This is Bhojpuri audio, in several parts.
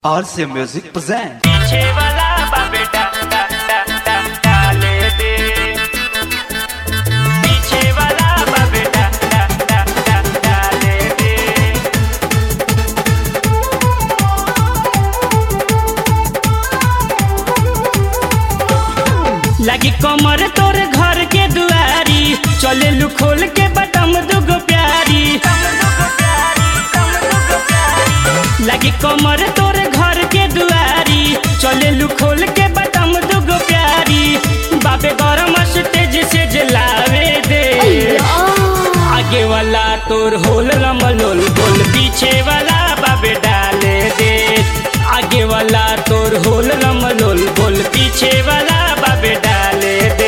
RC Music present पीछे वाला बाबे डाले दे पीछे वाला बाबे डाले दे लगी कमर तोरे घर के दुआरी चले लू खोल के बटम दुगो प्यारी लगी कमर तोरे घर के दुआरी चले लू खोल के बटम दुगो प्यारी बाबे गरम स्टेज से जलावे दे आगे वाला तोर होल रमलोल बोल पीछे वाला बाबे डाले दे आगे वाला तोर होल रमलोल बोल पीछे वाला बाबे डाले दे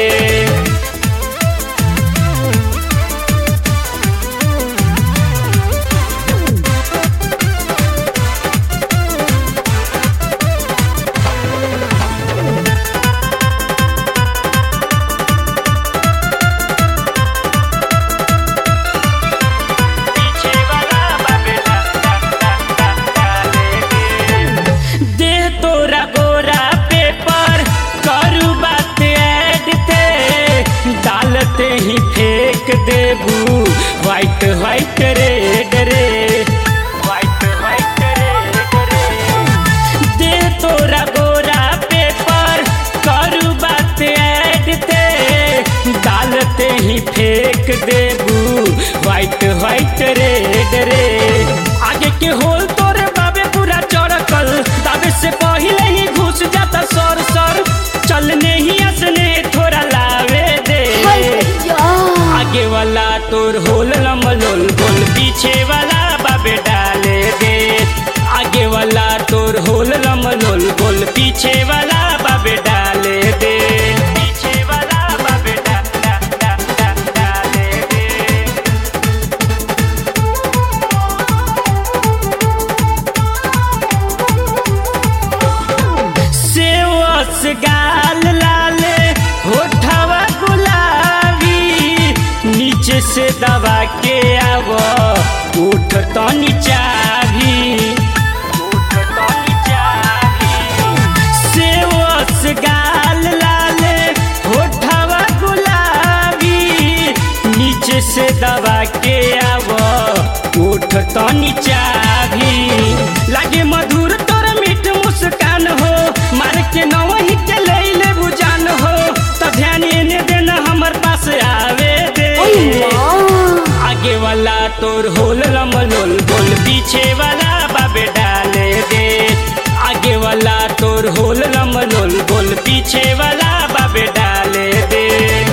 ही फेंक देबू व्हाइट व्हाइट रेड रे व्हाइट व्हाइट रेड रे दे तोरा गोरा पेपर करू बात ऐड ते डालते ही फेंक देबू व्हाइट व्हाइट रेड रे आगे के होल तोरे बाबे पूरा चढ़कल दाबे से पहले ही घुस जाता सर सर चलने ही असने थोड़ा लावे दे आगे वाला तोर होल रमलोल बोल पीछे वाला बाबे डाले दे आगे वाला तोर होल रमलोल बोल पीछे वाला बाबे डाले दे पीछे वाला बाबे डाले दे सेवस गाल लाले होठवा गुलाबी नीचे से दबा के आवो उठ तो चाभी सेवस गाल लाले होठवा गुलाबी नीचे से दबा के आवो उठ तो चाभी लागे मधुर तोर मीठ मुस्कान हो मार के नवही के ले ले बुझान हो तो ध्यान इने देना हमर पास आवे दे आगे वाला तोर होल रमलोल बोल पीछे वाला बाबे डाले दे आगे वाला तोर होल रमलोल बोल पीछे वाला बाबे डाले दे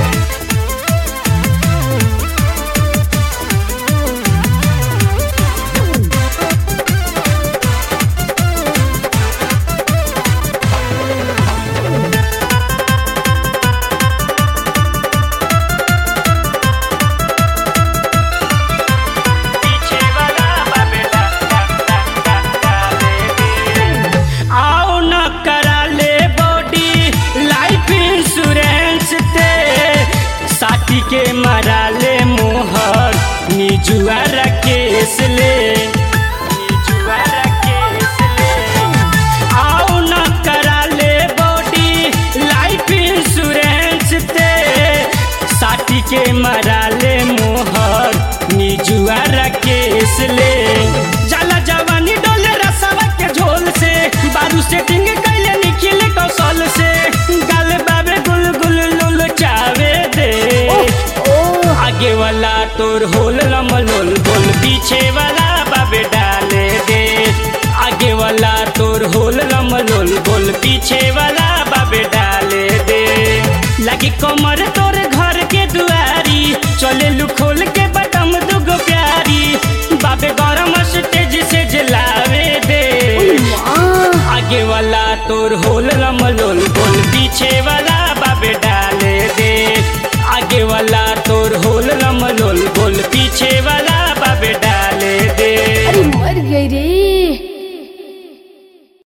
के मरा ले मोहर निजुआरा केस ले आओ न करा ले बॉडी लाइफ इंश्योरेंस ते साथी के मरा ले मोहर निजुआरा केस ले जाला जवानी डोले रसवा के झोल से बारू सेटिंग कैले निखिल कौशल से गाल बाबे गुल गुल लुल चावे दे आगे वाला तोर होल रमलोल बोल पीछे वाला बाबे डाले दे आगे वाला तोर होल रमलोल बोल पीछे वाला बाबे डाले दे लगी कमर तोर घर के दुआरी चले लू खोल के बटम दुगो प्यारी बाबे गरम स्टेज से जलावे दे आगे वाला तोर होल रमलोल बोल पीछे वाला